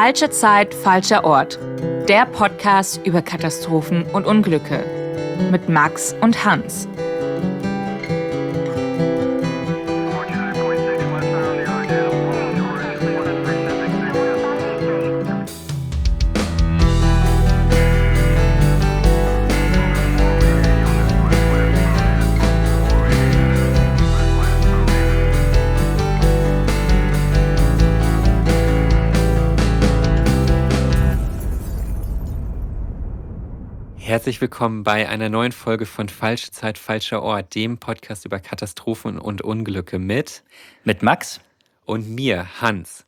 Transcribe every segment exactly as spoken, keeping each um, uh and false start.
Falsche Zeit, falscher Ort. Der Podcast über Katastrophen und Unglücke. Mit Max und Hans. Herzlich willkommen bei einer neuen Folge von Falsche Zeit, falscher Ort, dem Podcast über Katastrophen und Unglücke mit mit Max und mir, Hans.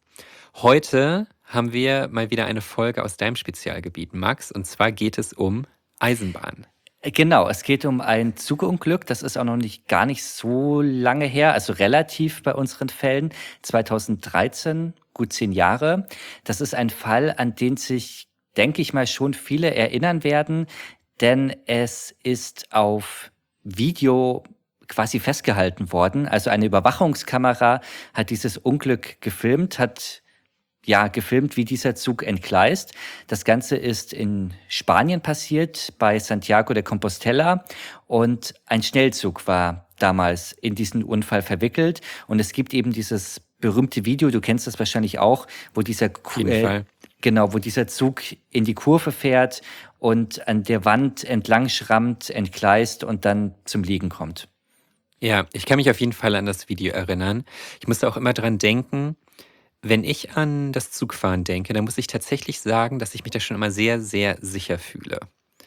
Heute haben wir mal wieder eine Folge aus deinem Spezialgebiet, Max, und zwar geht es um Eisenbahn. Genau, es geht um ein Zugunglück, das ist auch noch nicht gar nicht so lange her, also relativ bei unseren Fällen, zweitausenddreizehn, gut zehn Jahre. Das ist ein Fall, an den sich, denke ich mal, schon viele erinnern werden, denn es ist auf Video quasi festgehalten worden. Also eine Überwachungskamera hat dieses Unglück gefilmt, hat ja gefilmt, wie dieser Zug entgleist. Das Ganze ist in Spanien passiert, bei Santiago de Compostela, und ein Schnellzug war damals in diesen Unfall verwickelt. Und es gibt eben dieses berühmte Video, du kennst das wahrscheinlich auch, wo dieser Auf jeden äh, Fall. Genau, wo dieser Zug in die Kurve fährt und an der Wand entlang schrammt, entgleist und dann zum Liegen kommt. Ja, ich kann mich auf jeden Fall an das Video erinnern. Ich musste auch immer dran denken, wenn ich an das Zugfahren denke, dann muss ich tatsächlich sagen, dass ich mich da schon immer sehr, sehr sicher fühle.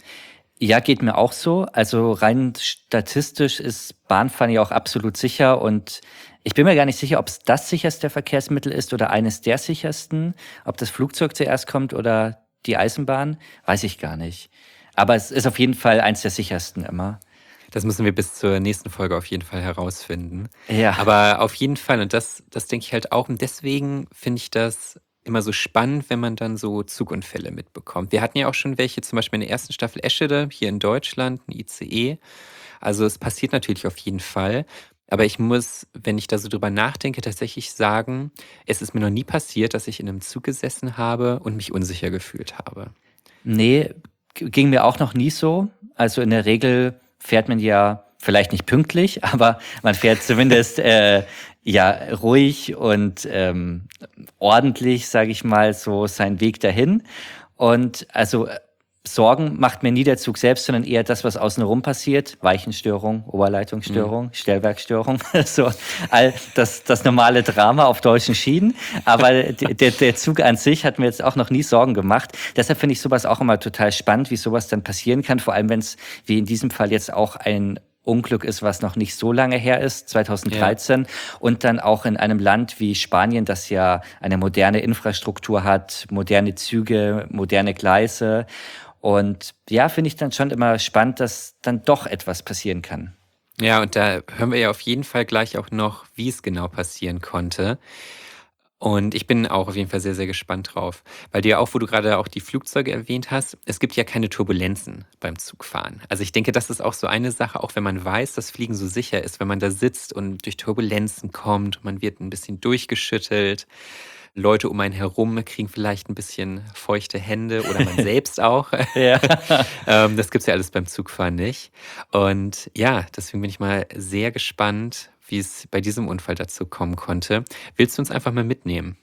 Ja, geht mir auch so. Also rein statistisch ist Bahnfahren ja auch absolut sicher, und ich bin mir gar nicht sicher, ob es das sicherste Verkehrsmittel ist oder eines der sichersten. Ob das Flugzeug zuerst kommt oder die Eisenbahn, weiß ich gar nicht. Aber es ist auf jeden Fall eins der sichersten immer. Das müssen wir bis zur nächsten Folge auf jeden Fall herausfinden. Ja. Aber auf jeden Fall, und das, das denke ich halt auch, und deswegen finde ich das immer so spannend, wenn man dann so Zugunfälle mitbekommt. Wir hatten ja auch schon welche, zum Beispiel in der ersten Staffel Eschede hier in Deutschland, ein I C E. Also es passiert natürlich auf jeden Fall. Aber ich muss, wenn ich da so drüber nachdenke, tatsächlich sagen, es ist mir noch nie passiert, dass ich in einem Zug gesessen habe und mich unsicher gefühlt habe. Nee, ging mir auch noch nie so. Also in der Regel fährt man ja vielleicht nicht pünktlich, aber man fährt zumindest äh, ja ruhig und ähm, ordentlich, sage ich mal, so seinen Weg dahin. Und also Sorgen macht mir nie der Zug selbst, sondern eher das, was außenrum passiert. Weichenstörung, Oberleitungsstörung, mhm. Stellwerkstörung, so all das, das normale Drama auf deutschen Schienen. Aber der, der Zug an sich hat mir jetzt auch noch nie Sorgen gemacht. Deshalb finde ich sowas auch immer total spannend, wie sowas dann passieren kann. Vor allem, wenn es, wie in diesem Fall jetzt auch ein Unglück ist, was noch nicht so lange her ist, zweitausenddreizehn, ja. Und dann auch in einem Land wie Spanien, das ja eine moderne Infrastruktur hat, moderne Züge, moderne Gleise. Und ja, finde ich dann schon immer spannend, dass dann doch etwas passieren kann. Ja, und da hören wir ja auf jeden Fall gleich auch noch, wie es genau passieren konnte. Und ich bin auch auf jeden Fall sehr, sehr gespannt drauf. Weil du ja auch, wo du gerade auch die Flugzeuge erwähnt hast, es gibt ja keine Turbulenzen beim Zugfahren. Also ich denke, das ist auch so eine Sache, auch wenn man weiß, dass Fliegen so sicher ist, wenn man da sitzt und durch Turbulenzen kommt, man wird ein bisschen durchgeschüttelt. Leute um einen herum kriegen vielleicht ein bisschen feuchte Hände oder man selbst auch. Ja. ähm, das gibt's ja alles beim Zugfahren nicht. Und ja, deswegen bin ich mal sehr gespannt, wie es bei diesem Unfall dazu kommen konnte. Willst du uns einfach mal mitnehmen?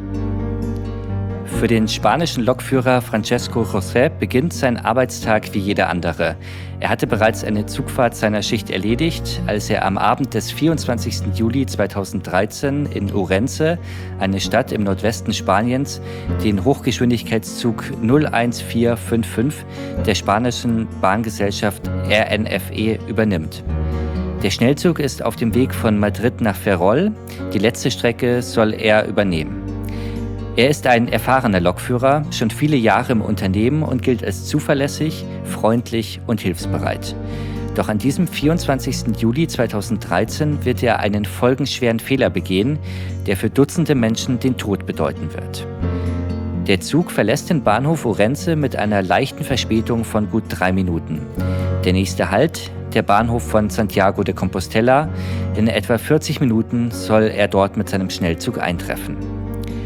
Für den spanischen Lokführer Francesco José beginnt sein Arbeitstag wie jeder andere. Er hatte bereits eine Zugfahrt seiner Schicht erledigt, als er am Abend des vierundzwanzigsten Juli zweitausenddreizehn in Ourense, eine Stadt im Nordwesten Spaniens, den Hochgeschwindigkeitszug null eins vier fünf fünf der spanischen Bahngesellschaft R N F E übernimmt. Der Schnellzug ist auf dem Weg von Madrid nach Ferrol. Die letzte Strecke soll er übernehmen. Er ist ein erfahrener Lokführer, schon viele Jahre im Unternehmen und gilt als zuverlässig, freundlich und hilfsbereit. Doch an diesem vierundzwanzigsten Juli zweitausenddreizehn wird er einen folgenschweren Fehler begehen, der für Dutzende Menschen den Tod bedeuten wird. Der Zug verlässt den Bahnhof Ourense mit einer leichten Verspätung von gut drei Minuten. Der nächste Halt, der Bahnhof von Santiago de Compostela. In etwa vierzig Minuten soll er dort mit seinem Schnellzug eintreffen.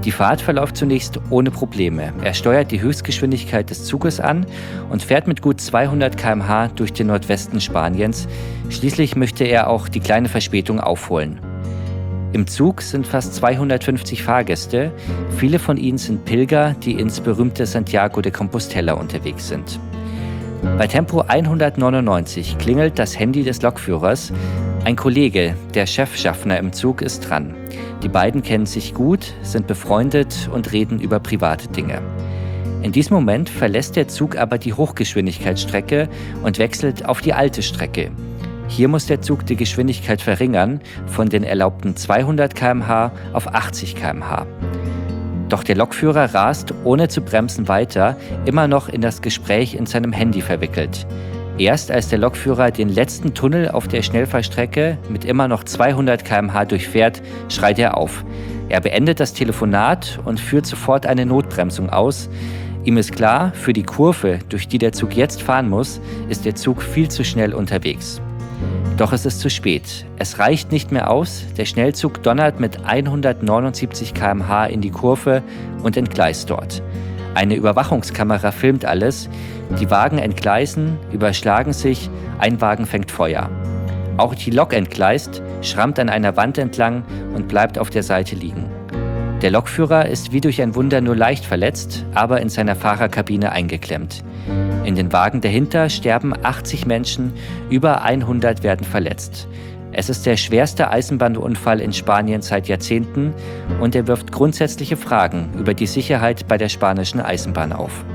Die Fahrt verläuft zunächst ohne Probleme. Er steuert die Höchstgeschwindigkeit des Zuges an und fährt mit gut zweihundert Kilometer pro Stunde durch den Nordwesten Spaniens. Schließlich möchte er auch die kleine Verspätung aufholen. Im Zug sind fast zweihundertfünfzig Fahrgäste. Viele von ihnen sind Pilger, die ins berühmte Santiago de Compostela unterwegs sind. Bei Tempo hundertneunundneunzig klingelt das Handy des Lokführers. Ein Kollege, der Chefschaffner im Zug, ist dran. Die beiden kennen sich gut, sind befreundet und reden über private Dinge. In diesem Moment verlässt der Zug aber die Hochgeschwindigkeitsstrecke und wechselt auf die alte Strecke. Hier muss der Zug die Geschwindigkeit verringern von den erlaubten zweihundert Kilometer pro Stunde auf achtzig Kilometer pro Stunde. Doch der Lokführer rast, ohne zu bremsen, weiter, immer noch in das Gespräch in seinem Handy verwickelt. Erst als der Lokführer den letzten Tunnel auf der Schnellfahrstrecke mit immer noch zweihundert Kilometer pro Stunde durchfährt, schreit er auf. Er beendet das Telefonat und führt sofort eine Notbremsung aus. Ihm ist klar, für die Kurve, durch die der Zug jetzt fahren muss, ist der Zug viel zu schnell unterwegs. Doch es ist zu spät. Es reicht nicht mehr aus. Der Schnellzug donnert mit hundertneunundsiebzig Kilometer pro Stunde in die Kurve und entgleist dort. Eine Überwachungskamera filmt alles. Die Wagen entgleisen, überschlagen sich, ein Wagen fängt Feuer. Auch die Lok entgleist, schrammt an einer Wand entlang und bleibt auf der Seite liegen. Der Lokführer ist wie durch ein Wunder nur leicht verletzt, aber in seiner Fahrerkabine eingeklemmt. In den Wagen dahinter sterben achtzig Menschen, über hundert werden verletzt. Es ist der schwerste Eisenbahnunfall in Spanien seit Jahrzehnten und er wirft grundsätzliche Fragen über die Sicherheit bei der spanischen Eisenbahn auf.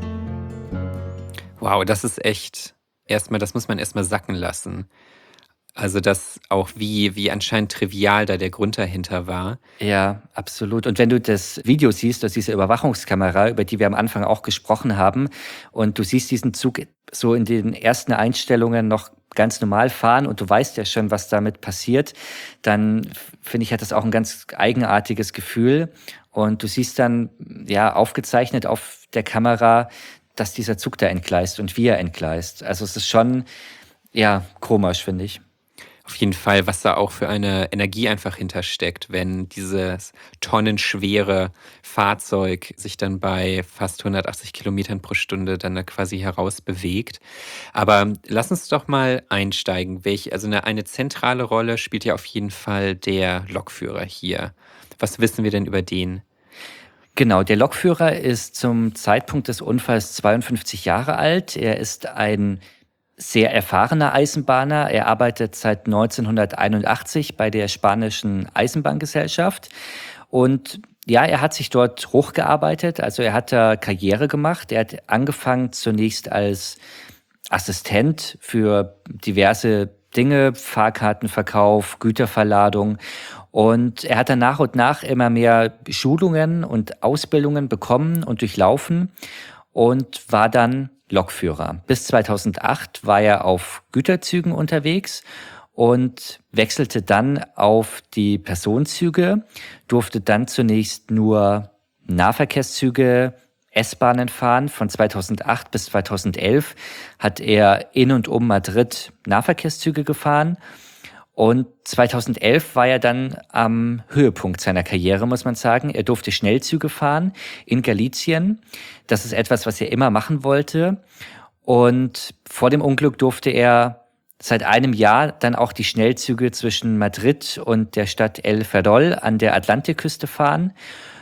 Wow, das ist echt, erstmal, das muss man erstmal sacken lassen. Also das auch, wie, wie anscheinend trivial da der Grund dahinter war. Ja, absolut. Und wenn du das Video siehst, aus dieser Überwachungskamera, über die wir am Anfang auch gesprochen haben, und du siehst diesen Zug so in den ersten Einstellungen noch ganz normal fahren und du weißt ja schon, was damit passiert, dann finde ich, hat das auch ein ganz eigenartiges Gefühl. Und du siehst dann, ja, aufgezeichnet auf der Kamera, dass dieser Zug da entgleist und wie er entgleist. Also es ist schon, ja, komisch, finde ich. Auf jeden Fall, was da auch für eine Energie einfach hintersteckt, wenn dieses tonnenschwere Fahrzeug sich dann bei fast hundertachtzig Kilometern pro Stunde dann da quasi heraus bewegt. Aber lass uns doch mal einsteigen. Welch, also eine, eine zentrale Rolle spielt ja auf jeden Fall der Lokführer hier. Was wissen wir denn über den? Genau, der Lokführer ist zum Zeitpunkt des Unfalls zweiundfünfzig Jahre alt. Er ist ein sehr erfahrener Eisenbahner. Er arbeitet seit neunzehnhunderteinundachtzig bei der spanischen Eisenbahngesellschaft. Und ja, er hat sich dort hochgearbeitet. Also er hat da Karriere gemacht. Er hat angefangen zunächst als Assistent für diverse Dinge, Fahrkartenverkauf, Güterverladung. Und er hat dann nach und nach immer mehr Schulungen und Ausbildungen bekommen und durchlaufen und war dann Lokführer. Bis zweitausendacht war er auf Güterzügen unterwegs und wechselte dann auf die Personenzüge, durfte dann zunächst nur Nahverkehrszüge, S-Bahnen fahren. Von zweitausendacht bis zweitausendelf hat er in und um Madrid Nahverkehrszüge gefahren. Und zweitausendelf war er dann am Höhepunkt seiner Karriere, muss man sagen. Er durfte Schnellzüge fahren in Galicien. Das ist etwas, was er immer machen wollte. Und vor dem Unglück durfte er seit einem Jahr dann auch die Schnellzüge zwischen Madrid und der Stadt El Ferrol an der Atlantikküste fahren.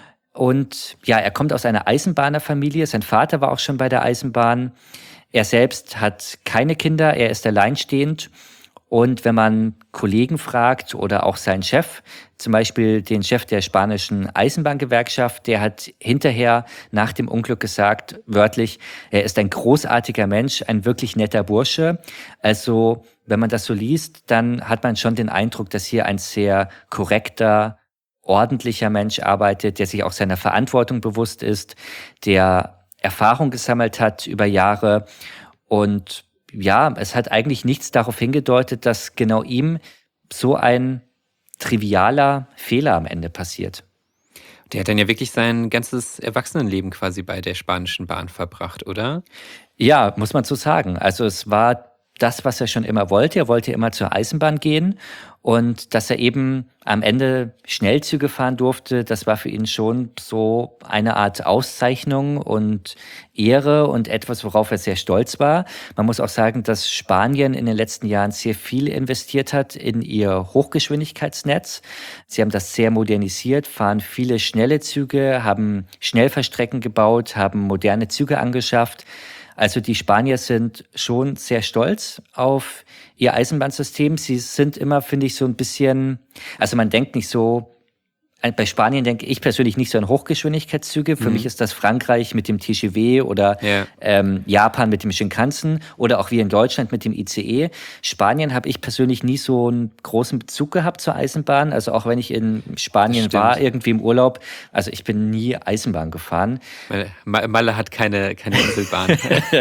Und ja, er kommt aus einer Eisenbahnerfamilie. Sein Vater war auch schon bei der Eisenbahn. Er selbst hat keine Kinder. Er ist alleinstehend. Und wenn man Kollegen fragt oder auch seinen Chef, zum Beispiel den Chef der spanischen Eisenbahngewerkschaft, der hat hinterher nach dem Unglück gesagt, wörtlich, er ist ein großartiger Mensch, ein wirklich netter Bursche. Also wenn man das so liest, dann hat man schon den Eindruck, dass hier ein sehr korrekter, ordentlicher Mensch arbeitet, der sich auch seiner Verantwortung bewusst ist, der Erfahrung gesammelt hat über Jahre. Und ja, es hat eigentlich nichts darauf hingedeutet, dass genau ihm so ein trivialer Fehler am Ende passiert. Der hat dann ja wirklich sein ganzes Erwachsenenleben quasi bei der spanischen Bahn verbracht, oder? Ja, muss man so sagen. Also es war das, was er schon immer wollte. Er wollte immer zur Eisenbahn gehen und dass er eben am Ende Schnellzüge fahren durfte, das war für ihn schon so eine Art Auszeichnung und Ehre und etwas, worauf er sehr stolz war. Man muss auch sagen, dass Spanien in den letzten Jahren sehr viel investiert hat in ihr Hochgeschwindigkeitsnetz. Sie haben das sehr modernisiert, fahren viele schnelle Züge, haben Schnellfahrstrecken gebaut, haben moderne Züge angeschafft. Also die Spanier sind schon sehr stolz auf ihr Eisenbahnsystem. Sie sind immer, finde ich, so ein bisschen, also man denkt nicht so, bei Spanien denke ich persönlich nicht so an Hochgeschwindigkeitszüge. Für mhm. mich ist das Frankreich mit dem T G V oder ja. ähm, Japan mit dem Shinkansen oder auch wir in Deutschland mit dem I C E. Spanien habe ich persönlich nie so einen großen Bezug gehabt zur Eisenbahn. Also auch wenn ich in Spanien war, irgendwie im Urlaub, also ich bin nie Eisenbahn gefahren. Malle, Malle hat keine, keine Inselbahn.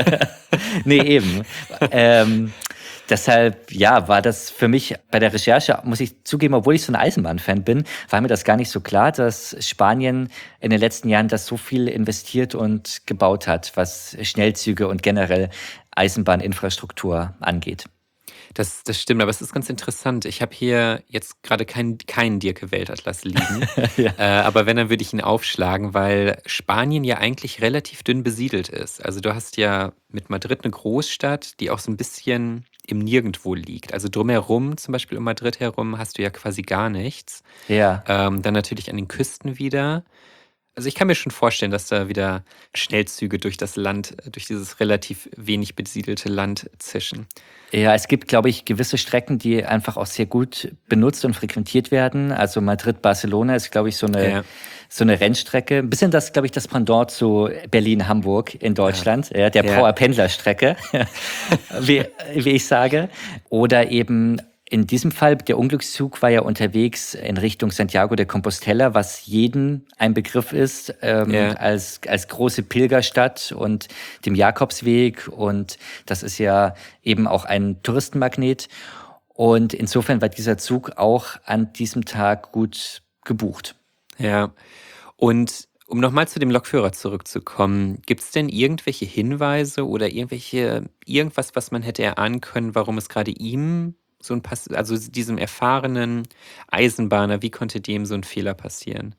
Nee, eben. ähm, Deshalb, ja, war das für mich bei der Recherche, muss ich zugeben, obwohl ich so ein Eisenbahnfan bin, war mir das gar nicht so klar, dass Spanien in den letzten Jahren das so viel investiert und gebaut hat, was Schnellzüge und generell Eisenbahninfrastruktur angeht. Das, das stimmt, aber es ist ganz interessant. Ich habe hier jetzt gerade keinen kein Dirke-Weltatlas liegen, ja. äh, aber wenn, dann würde ich ihn aufschlagen, weil Spanien ja eigentlich relativ dünn besiedelt ist. Also du hast ja mit Madrid eine Großstadt, die auch so ein bisschen im Nirgendwo liegt. Also drumherum, zum Beispiel um Madrid herum, hast du ja quasi gar nichts. Ja. Ähm, dann natürlich an den Küsten wieder. Also ich kann mir schon vorstellen, dass da wieder Schnellzüge durch das Land, durch dieses relativ wenig besiedelte Land zischen. Ja, es gibt, glaube ich, gewisse Strecken, die einfach auch sehr gut benutzt und frequentiert werden. Also Madrid-Barcelona ist, glaube ich, so eine, ja. so eine Rennstrecke. Ein bisschen das, glaube ich, das Pendant zu Berlin-Hamburg in Deutschland, ja. Ja, der ja. Power-Pendler-Strecke, wie, wie ich sage. Oder eben in diesem Fall, der Unglückszug war ja unterwegs in Richtung Santiago de Compostela, was jedem ein Begriff ist, ähm, yeah. als, als große Pilgerstadt und dem Jakobsweg. Und das ist ja eben auch ein Touristenmagnet. Und insofern war dieser Zug auch an diesem Tag gut gebucht. Ja, und um nochmal zu dem Lokführer zurückzukommen, gibt es denn irgendwelche Hinweise oder irgendwelche irgendwas, was man hätte erahnen können, warum es gerade ihm so ein Pass, also diesem erfahrenen Eisenbahner, wie konnte dem so ein Fehler passieren?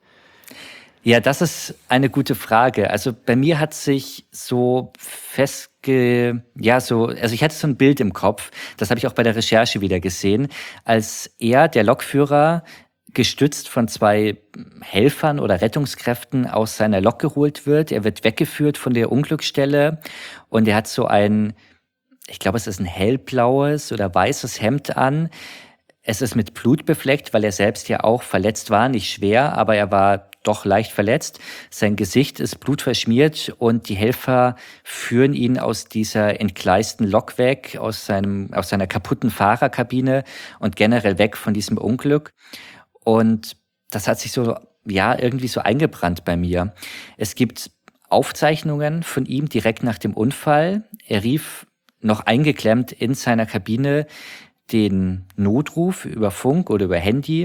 Ja, das ist eine gute Frage. Also bei mir hat sich so festge, ja so, also ich hatte so ein Bild im Kopf, das habe ich auch bei der Recherche wieder gesehen, als er, der Lokführer, gestützt von zwei Helfern oder Rettungskräften aus seiner Lok geholt wird. Er wird weggeführt von der Unglücksstelle und er hat so ein, ich glaube, es ist ein hellblaues oder weißes Hemd an. Es ist mit Blut befleckt, weil er selbst ja auch verletzt war. Nicht schwer, aber er war doch leicht verletzt. Sein Gesicht ist blutverschmiert und die Helfer führen ihn aus dieser entgleisten Lok weg, aus seinem, aus seiner kaputten Fahrerkabine und generell weg von diesem Unglück. Und das hat sich so, ja, irgendwie so eingebrannt bei mir. Es gibt Aufzeichnungen von ihm direkt nach dem Unfall. Er rief noch eingeklemmt in seiner Kabine den Notruf über Funk oder über Handy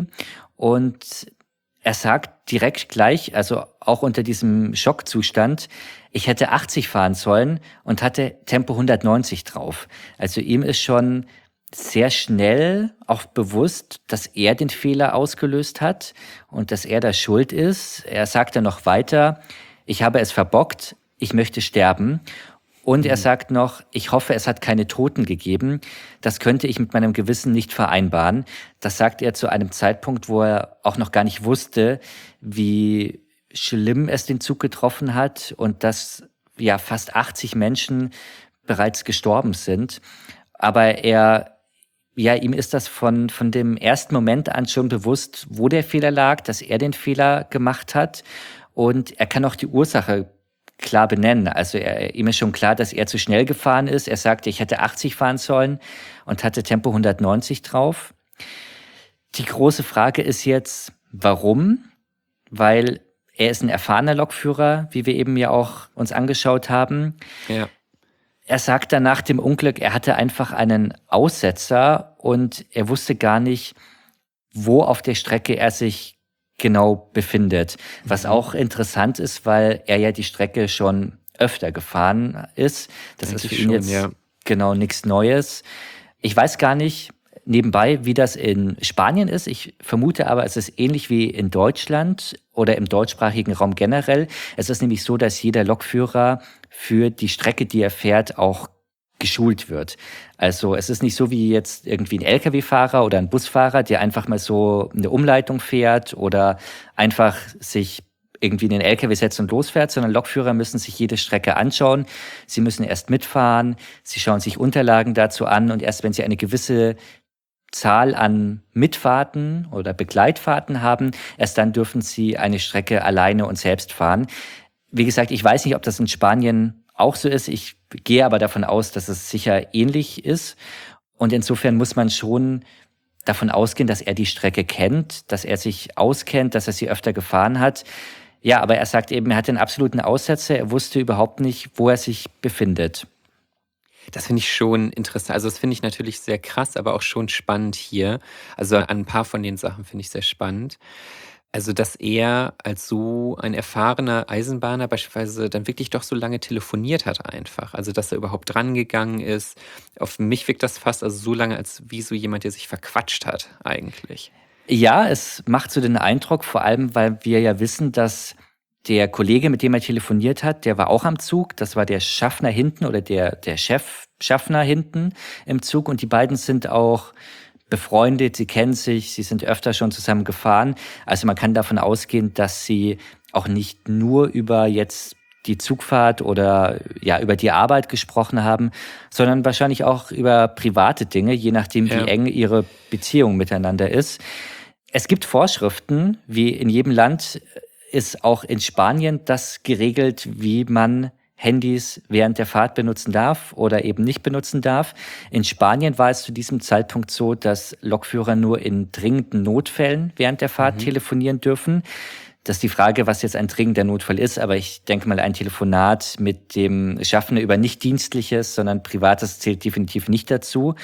und er sagt direkt gleich, also auch unter diesem Schockzustand, ich hätte achtzig fahren sollen und hatte Tempo hundertneunzig drauf. Also ihm ist schon sehr schnell auch bewusst, dass er den Fehler ausgelöst hat und dass er da schuld ist. Er sagt dann noch weiter, ich habe es verbockt, ich möchte sterben. Und er sagt noch, ich hoffe, es hat keine Toten gegeben. Das könnte ich mit meinem Gewissen nicht vereinbaren. Das sagt er zu einem Zeitpunkt, wo er auch noch gar nicht wusste, wie schlimm es den Zug getroffen hat und dass ja fast achtzig Menschen bereits gestorben sind. Aber er, ja, ihm ist das von, von dem ersten Moment an schon bewusst, wo der Fehler lag, dass er den Fehler gemacht hat. Und er kann auch die Ursache klar benennen. Also er, ihm ist schon klar, dass er zu schnell gefahren ist. Er sagte, ich hätte achtzig fahren sollen und hatte Tempo hundertneunzig drauf. Die große Frage ist jetzt, warum? Weil er ist ein erfahrener Lokführer, wie wir eben ja auch uns angeschaut haben. Ja. Er sagt dann nach dem Unglück, er hatte einfach einen Aussetzer und er wusste gar nicht, wo auf der Strecke er sich genau befindet. Was auch interessant ist, weil er ja die Strecke schon öfter gefahren ist. Das Eigentlich ist für ihn schon, jetzt ja. genau, nichts Neues. Ich weiß gar nicht nebenbei, wie das in Spanien ist. Ich vermute aber, es ist ähnlich wie in Deutschland oder im deutschsprachigen Raum generell. Es ist nämlich so, dass jeder Lokführer für die Strecke, die er fährt, auch geschult wird. Also es ist nicht so wie jetzt irgendwie ein L K W-Fahrer oder ein Busfahrer, der einfach mal so eine Umleitung fährt oder einfach sich irgendwie in den L K W setzt und losfährt, sondern Lokführer müssen sich jede Strecke anschauen. Sie müssen erst mitfahren, sie schauen sich Unterlagen dazu an und erst wenn sie eine gewisse Zahl an Mitfahrten oder Begleitfahrten haben, erst dann dürfen sie eine Strecke alleine und selbst fahren. Wie gesagt, ich weiß nicht, ob das in Spanien auch so ist. Ich gehe aber davon aus, dass es sicher ähnlich ist. Und insofern muss man schon davon ausgehen, dass er die Strecke kennt, dass er sich auskennt, dass er sie öfter gefahren hat. Ja, aber er sagt eben, er hat den absoluten Aussetzer. Er wusste überhaupt nicht, wo er sich befindet. Das finde ich schon interessant. Also das finde ich natürlich sehr krass, aber auch schon spannend hier. Also an ein paar von den Sachen finde ich sehr spannend. Also, dass er als so ein erfahrener Eisenbahner beispielsweise dann wirklich doch so lange telefoniert hat einfach. Also, dass er überhaupt drangegangen ist. Auf mich wirkt das fast also so lange, als wie so jemand, der sich verquatscht hat eigentlich. Ja, es macht so den Eindruck, vor allem, weil wir ja wissen, dass der Kollege, mit dem er telefoniert hat, der war auch am Zug. Das war der Schaffner hinten oder der, der Chef-Schaffner hinten im Zug. Und die beiden sind auch befreundet, sie kennen sich, sie sind öfter schon zusammen gefahren. Also man kann davon ausgehen, dass sie auch nicht nur über jetzt die Zugfahrt oder ja über die Arbeit gesprochen haben, sondern wahrscheinlich auch über private Dinge, je nachdem, wie Ja. eng ihre Beziehung miteinander ist. Es gibt Vorschriften, wie in jedem Land ist auch in Spanien das geregelt, wie man Handys während der Fahrt benutzen darf oder eben nicht benutzen darf. In Spanien war es zu diesem Zeitpunkt so, dass Lokführer nur in dringenden Notfällen während der Fahrt Mhm. telefonieren dürfen. Das ist die Frage, was jetzt ein dringender Notfall ist, aber ich denke mal, ein Telefonat mit dem Schaffner über nicht Dienstliches, sondern Privates zählt definitiv nicht dazu.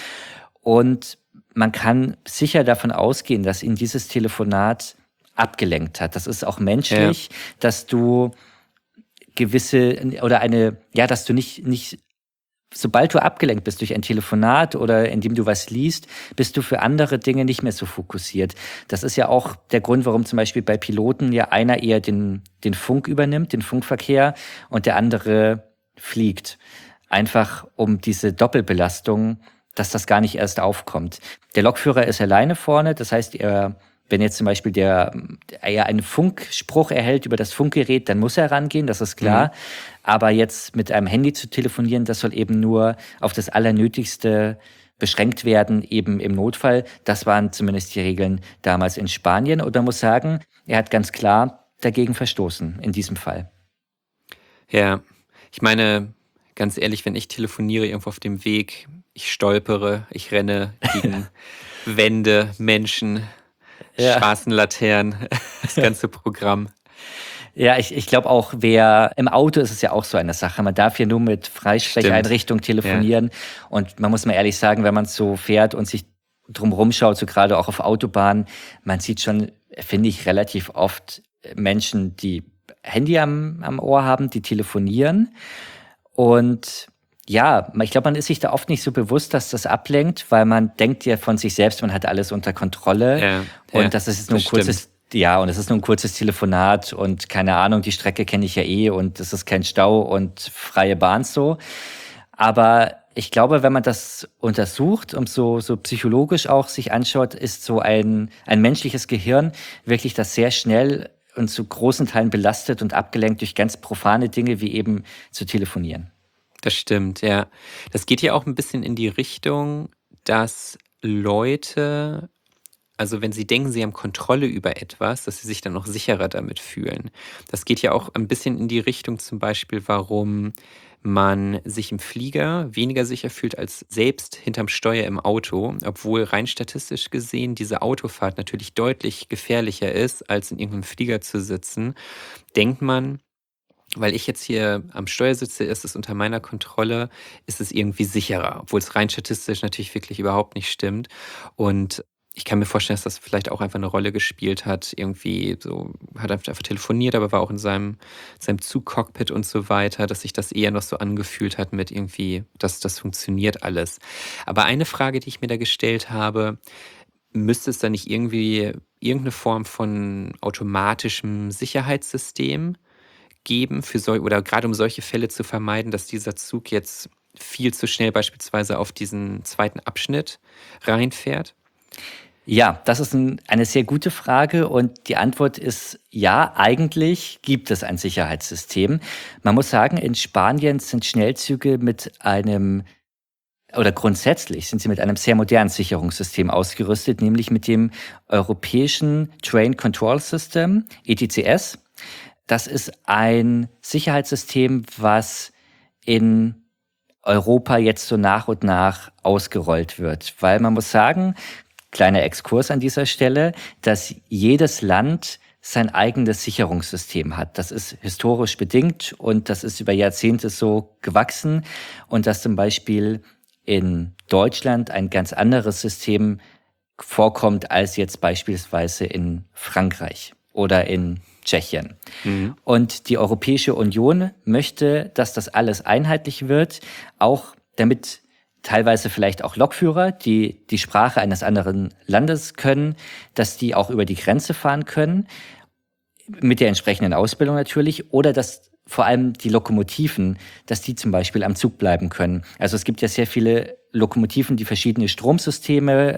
Und man kann sicher davon ausgehen, dass ihn dieses Telefonat abgelenkt hat. Das ist auch menschlich, ja. dass du gewisse oder eine, ja, dass du nicht, nicht, sobald du abgelenkt bist durch ein Telefonat oder indem du was liest, bist du für andere Dinge nicht mehr so fokussiert. Das ist ja auch der Grund, warum zum Beispiel bei Piloten ja einer eher den, den Funk übernimmt, den Funkverkehr, und der andere fliegt. Einfach um diese Doppelbelastung, dass das gar nicht erst aufkommt. Der Lokführer ist alleine vorne, das heißt, er Wenn jetzt zum Beispiel der, er einen Funkspruch erhält über das Funkgerät, dann muss er rangehen, das ist klar. Mhm. Aber jetzt mit einem Handy zu telefonieren, das soll eben nur auf das Allernötigste beschränkt werden, eben im Notfall. Das waren zumindest die Regeln damals in Spanien. Und man muss sagen, er hat ganz klar dagegen verstoßen in diesem Fall. Ja, ich meine, ganz ehrlich, wenn ich telefoniere irgendwo auf dem Weg, ich stolpere, ich renne gegen Wände, Menschen, ja. Straßenlaternen, das ganze Programm. Ja, ich, ich glaube auch, wer im Auto ist es ja auch so eine Sache. Man darf ja nur mit Freisprecheinrichtung telefonieren. Ja. Und man muss mal ehrlich sagen, wenn man so fährt und sich drumherum schaut, so gerade auch auf Autobahnen, man sieht schon, finde ich, relativ oft Menschen, die Handy am, am Ohr haben, die telefonieren. Und ja, ich glaube, man ist sich da oft nicht so bewusst, dass das ablenkt, weil man denkt ja von sich selbst, man hat alles unter Kontrolle. Ja, und ja, das ist jetzt nur ein kurzes, ja, und es ist nur ein kurzes Telefonat und keine Ahnung, die Strecke kenne ich ja eh und es ist kein Stau und freie Bahn so. Aber ich glaube, wenn man das untersucht und so, so psychologisch auch sich anschaut, ist so ein, ein menschliches Gehirn wirklich das sehr schnell und zu großen Teilen belastet und abgelenkt durch ganz profane Dinge wie eben zu telefonieren. Das stimmt, ja. Das geht ja auch ein bisschen in die Richtung, dass Leute, also wenn sie denken, sie haben Kontrolle über etwas, dass sie sich dann auch sicherer damit fühlen. Das geht ja auch ein bisschen in die Richtung zum Beispiel, warum man sich im Flieger weniger sicher fühlt als selbst hinterm Steuer im Auto, obwohl rein statistisch gesehen diese Autofahrt natürlich deutlich gefährlicher ist, als in irgendeinem Flieger zu sitzen, denkt man, weil ich jetzt hier am Steuer sitze, ist es unter meiner Kontrolle, ist es irgendwie sicherer, obwohl es rein statistisch natürlich wirklich überhaupt nicht stimmt. Und ich kann mir vorstellen, dass das vielleicht auch einfach eine Rolle gespielt hat. Irgendwie so, hat einfach telefoniert, aber war auch in seinem, seinem Zugcockpit und so weiter, dass sich das eher noch so angefühlt hat mit irgendwie, dass das funktioniert alles. Aber eine Frage, die ich mir da gestellt habe, müsste es da nicht irgendwie irgendeine Form von automatischem Sicherheitssystem geben, für sol oder gerade um solche Fälle zu vermeiden, dass dieser Zug jetzt viel zu schnell beispielsweise auf diesen zweiten Abschnitt reinfährt? Ja, das ist ein, eine sehr gute Frage und die Antwort ist ja, eigentlich gibt es ein Sicherheitssystem. Man muss sagen, in Spanien sind Schnellzüge mit einem oder grundsätzlich sind sie mit einem sehr modernen Sicherungssystem ausgerüstet, nämlich mit dem europäischen Train Control System, E T C S. Das ist ein Sicherheitssystem, was in Europa jetzt so nach und nach ausgerollt wird. Weil man muss sagen, kleiner Exkurs an dieser Stelle, dass jedes Land sein eigenes Sicherungssystem hat. Das ist historisch bedingt und das ist über Jahrzehnte so gewachsen und dass zum Beispiel in Deutschland ein ganz anderes System vorkommt als jetzt beispielsweise in Frankreich oder in Tschechien. Mhm. Und die Europäische Union möchte, dass das alles einheitlich wird, auch damit teilweise vielleicht auch Lokführer, die die Sprache eines anderen Landes können, dass die auch über die Grenze fahren können, mit der entsprechenden Ausbildung natürlich, oder dass vor allem die Lokomotiven, dass die zum Beispiel am Zug bleiben können. Also es gibt ja sehr viele Lokomotiven, die verschiedene Stromsysteme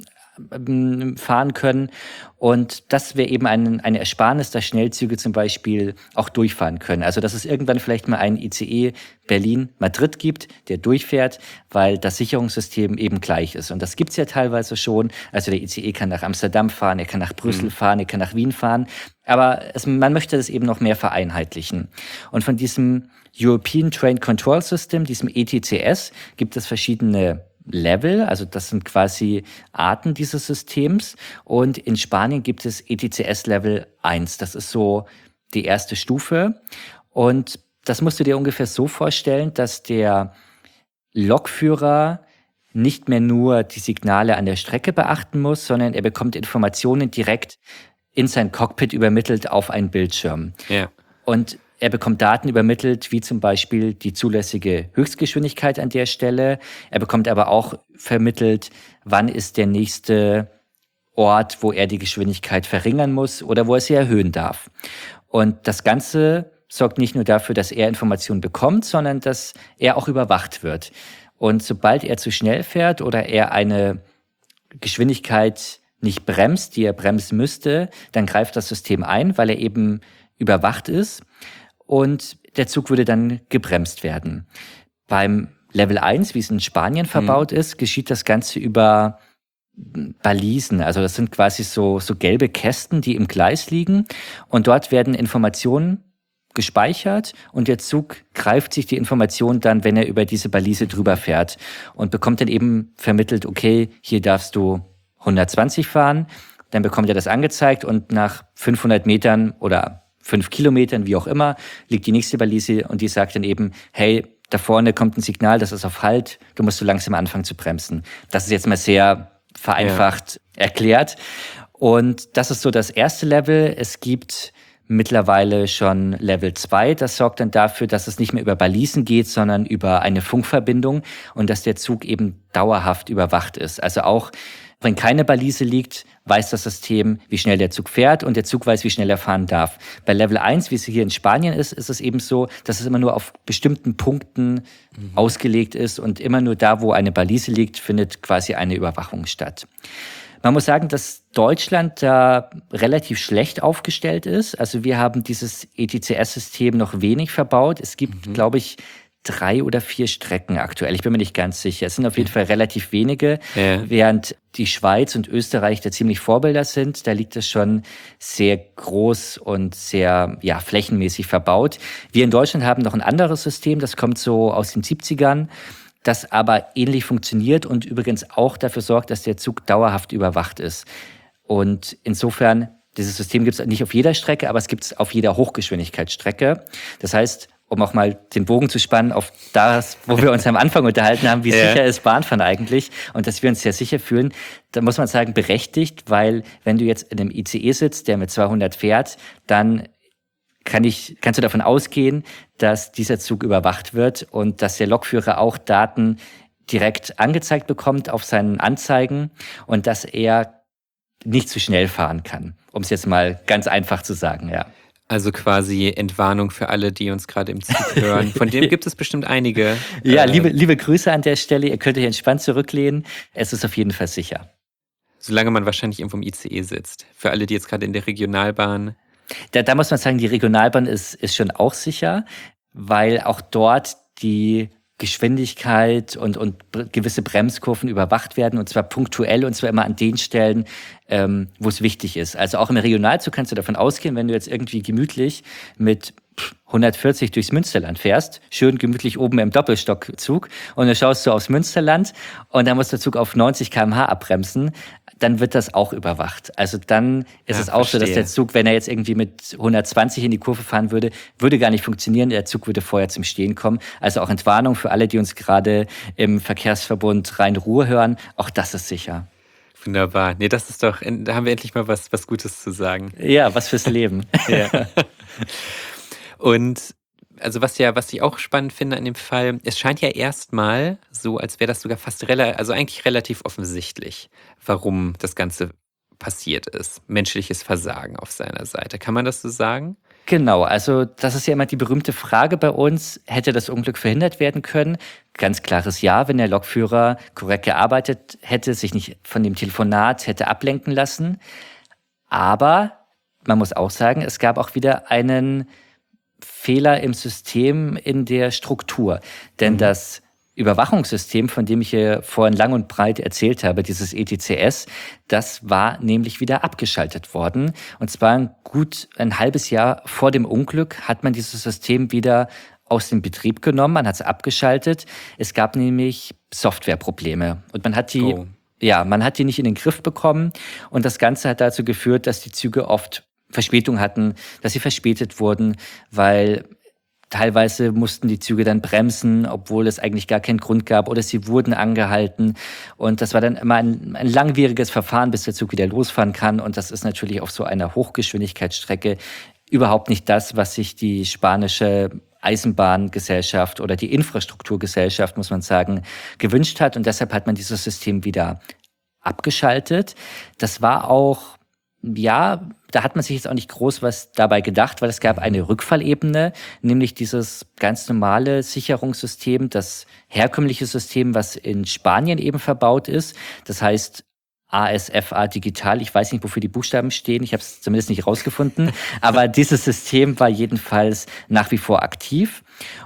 fahren können. Und das wäre eben ein, eine Ersparnis, dass Schnellzüge zum Beispiel auch durchfahren können. Also dass es irgendwann vielleicht mal einen I C E Berlin-Madrid gibt, der durchfährt, weil das Sicherungssystem eben gleich ist. Und das gibt's ja teilweise schon. Also der I C E kann nach Amsterdam fahren, er kann nach Brüssel mhm. fahren, er kann nach Wien fahren. Aber es, man möchte das eben noch mehr vereinheitlichen. Und von diesem European Train Control System, diesem E T C S, gibt es verschiedene Level, also das sind quasi Arten dieses Systems. Und in Spanien gibt es E T C S Level eins. Das ist so die erste Stufe. Und das musst du dir ungefähr so vorstellen, dass der Lokführer nicht mehr nur die Signale an der Strecke beachten muss, sondern er bekommt Informationen direkt in sein Cockpit übermittelt auf einen Bildschirm. Ja. Und er bekommt Daten übermittelt, wie zum Beispiel die zulässige Höchstgeschwindigkeit an der Stelle. Er bekommt aber auch vermittelt, wann ist der nächste Ort, wo er die Geschwindigkeit verringern muss oder wo er sie erhöhen darf. Und das Ganze sorgt nicht nur dafür, dass er Informationen bekommt, sondern dass er auch überwacht wird. Und sobald er zu schnell fährt oder er eine Geschwindigkeit nicht bremst, die er bremsen müsste, dann greift das System ein, weil er eben überwacht ist. Und der Zug würde dann gebremst werden. Beim Level eins, wie es in Spanien verbaut mhm. ist, geschieht das Ganze über Balisen. Also das sind quasi so, so gelbe Kästen, die im Gleis liegen. Und dort werden Informationen gespeichert und der Zug greift sich die Information dann, wenn er über diese Balise drüber fährt und bekommt dann eben vermittelt, okay, hier darfst du hundertzwanzig fahren. Dann bekommt er das angezeigt und nach fünfhundert Metern oder fünf Kilometern, wie auch immer, liegt die nächste Balise und die sagt dann eben, hey, da vorne kommt ein Signal, das ist auf Halt, du musst so langsam anfangen zu bremsen. Das ist jetzt mal sehr vereinfacht ja. erklärt. Und das ist so das erste Level. Es gibt mittlerweile schon Level zwei. Das sorgt dann dafür, dass es nicht mehr über Balisen geht, sondern über eine Funkverbindung und dass der Zug eben dauerhaft überwacht ist. Also auch wenn keine Balise liegt, weiß das System, wie schnell der Zug fährt und der Zug weiß, wie schnell er fahren darf. Bei Level eins, wie es hier in Spanien ist, ist es eben so, dass es immer nur auf bestimmten Punkten mhm. ausgelegt ist und immer nur da, wo eine Balise liegt, findet quasi eine Überwachung statt. Man muss sagen, dass Deutschland da relativ schlecht aufgestellt ist. Also wir haben dieses E T C S-System noch wenig verbaut. Es gibt, mhm. glaube ich, drei oder vier Strecken aktuell. Ich bin mir nicht ganz sicher. Es sind auf jeden Fall relativ wenige, ja. während die Schweiz und Österreich da ziemlich Vorbilder sind. Da liegt es schon sehr groß und sehr ja, flächenmäßig verbaut. Wir in Deutschland haben noch ein anderes System, das kommt so aus den siebzigern, das aber ähnlich funktioniert und übrigens auch dafür sorgt, dass der Zug dauerhaft überwacht ist. Und insofern, dieses System gibt es nicht auf jeder Strecke, aber es gibt es auf jeder Hochgeschwindigkeitsstrecke. Das heißt, um auch mal den Bogen zu spannen auf das, wo wir uns am Anfang unterhalten haben, wie Ja. sicher ist Bahnfahren eigentlich und dass wir uns sehr sicher fühlen, da muss man sagen, berechtigt, weil wenn du jetzt in einem I C E sitzt, der mit zweihundert fährt, dann kann ich, kannst du davon ausgehen, dass dieser Zug überwacht wird und dass der Lokführer auch Daten direkt angezeigt bekommt auf seinen Anzeigen und dass er nicht zu schnell fahren kann, um es jetzt mal ganz einfach zu sagen, ja. Also quasi Entwarnung für alle, die uns gerade im Zug hören. Von dem gibt es bestimmt einige. Ja, Äh, liebe, liebe Grüße an der Stelle. Ihr könnt euch entspannt zurücklehnen. Es ist auf jeden Fall sicher. Solange man wahrscheinlich irgendwo im I C E sitzt. Für alle, die jetzt gerade in der Regionalbahn. Da, da muss man sagen, die Regionalbahn ist, ist schon auch sicher, weil auch dort die Geschwindigkeit und, und gewisse Bremskurven überwacht werden und zwar punktuell und zwar immer an den Stellen, ähm, wo es wichtig ist. Also auch im Regionalzug kannst du davon ausgehen, wenn du jetzt irgendwie gemütlich mit hundertvierzig durchs Münsterland fährst, schön gemütlich oben im Doppelstockzug und dann schaust du aufs Münsterland und dann muss der Zug auf neunzig Kilometer pro Stunde abbremsen, dann wird das auch überwacht. Also dann ist Ja, es auch so, dass verstehe. der Zug, wenn er jetzt irgendwie mit hundertzwanzig in die Kurve fahren würde, würde gar nicht funktionieren. Der Zug würde vorher zum Stehen kommen. Also auch Entwarnung für alle, die uns gerade im Verkehrsverbund Rhein-Ruhr hören. Auch das ist sicher. Wunderbar. Nee, das ist doch, da haben wir endlich mal was, was Gutes zu sagen. Ja, was fürs Leben. Ja. Und also was ja, was ich auch spannend finde an dem Fall, es scheint ja erstmal so, als wäre das sogar fast relativ, also eigentlich relativ offensichtlich, warum das Ganze passiert ist. Menschliches Versagen auf seiner Seite. Kann man das so sagen? Genau, also das ist ja immer die berühmte Frage bei uns, hätte das Unglück verhindert werden können? Ganz klares Ja, wenn der Lokführer korrekt gearbeitet hätte, sich nicht von dem Telefonat hätte ablenken lassen. Aber man muss auch sagen, es gab auch wieder einen Fehler im System, in der Struktur. Denn Mhm. das Überwachungssystem, von dem ich hier vorhin lang und breit erzählt habe, dieses E T C S, das war nämlich wieder abgeschaltet worden. Und zwar gut ein halbes Jahr vor dem Unglück hat man dieses System wieder aus dem Betrieb genommen, man hat es abgeschaltet. Es gab nämlich Softwareprobleme und man hat die, Oh. ja, man hat die nicht in den Griff bekommen. Und das Ganze hat dazu geführt, dass die Züge oft Verspätung hatten, dass sie verspätet wurden, weil teilweise mussten die Züge dann bremsen, obwohl es eigentlich gar keinen Grund gab, oder sie wurden angehalten. Und das war dann immer ein, ein langwieriges Verfahren, bis der Zug wieder losfahren kann. Und das ist natürlich auf so einer Hochgeschwindigkeitsstrecke überhaupt nicht das, was sich die spanische Eisenbahngesellschaft oder die Infrastrukturgesellschaft, muss man sagen, gewünscht hat. Und deshalb hat man dieses System wieder abgeschaltet. Das war auch, ja, da hat man sich jetzt auch nicht groß was dabei gedacht, weil es gab eine Rückfallebene, nämlich dieses ganz normale Sicherungssystem, das herkömmliche System, was in Spanien eben verbaut ist. Das heißt A S F A Digital. Ich weiß nicht, wofür die Buchstaben stehen. Ich habe es zumindest nicht rausgefunden. Aber dieses System war jedenfalls nach wie vor aktiv.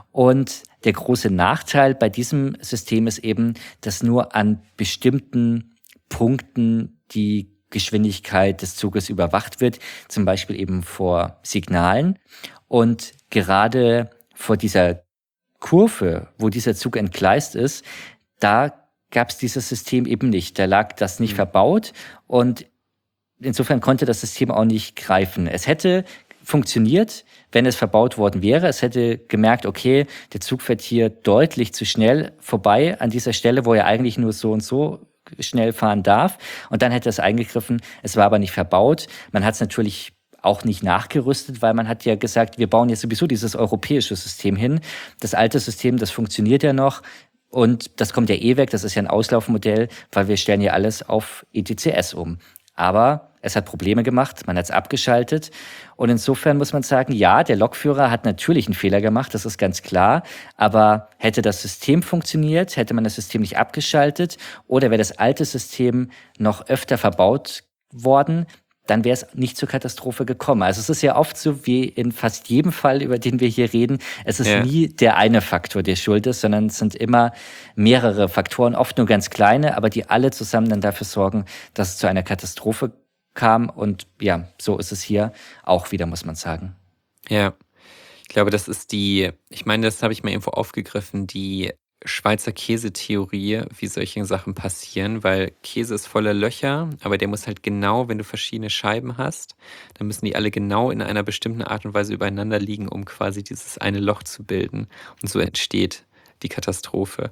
Und der große Nachteil bei diesem System ist eben, dass nur an bestimmten Punkten die Geschwindigkeit des Zuges überwacht wird, zum Beispiel eben vor Signalen. Und gerade vor dieser Kurve, wo dieser Zug entgleist ist, da gab es dieses System eben nicht. Da lag das nicht Mhm. verbaut und insofern konnte das System auch nicht greifen. Es hätte funktioniert, wenn es verbaut worden wäre. Es hätte gemerkt, okay, der Zug fährt hier deutlich zu schnell vorbei an dieser Stelle, wo er eigentlich nur so und so schnell fahren darf. Und dann hätte es eingegriffen. Es war aber nicht verbaut. Man hat es natürlich auch nicht nachgerüstet, weil man hat ja gesagt, wir bauen jetzt sowieso dieses europäische System hin. Das alte System, das funktioniert ja noch. Und das kommt ja eh weg. Das ist ja ein Auslaufmodell, weil wir stellen ja alles auf E T C S um. Aber es hat Probleme gemacht, man hat es abgeschaltet. Und insofern muss man sagen, ja, der Lokführer hat natürlich einen Fehler gemacht, das ist ganz klar. Aber hätte das System funktioniert, hätte man das System nicht abgeschaltet oder wäre das alte System noch öfter verbaut worden, dann wäre es nicht zur Katastrophe gekommen. Also es ist ja oft so, wie in fast jedem Fall, über den wir hier reden, es ist Ja. nie der eine Faktor, der schuld ist, sondern es sind immer mehrere Faktoren, oft nur ganz kleine, aber die alle zusammen dann dafür sorgen, dass es zu einer Katastrophe kam. Und ja, so ist es hier auch wieder, muss man sagen. Ja, ich glaube, das ist die, ich meine, das habe ich mal irgendwo aufgegriffen, die Schweizer Käsetheorie, wie solche Sachen passieren, weil Käse ist voller Löcher, aber der muss halt genau, wenn du verschiedene Scheiben hast, dann müssen die alle genau in einer bestimmten Art und Weise übereinander liegen, um quasi dieses eine Loch zu bilden. Und so entsteht die Katastrophe.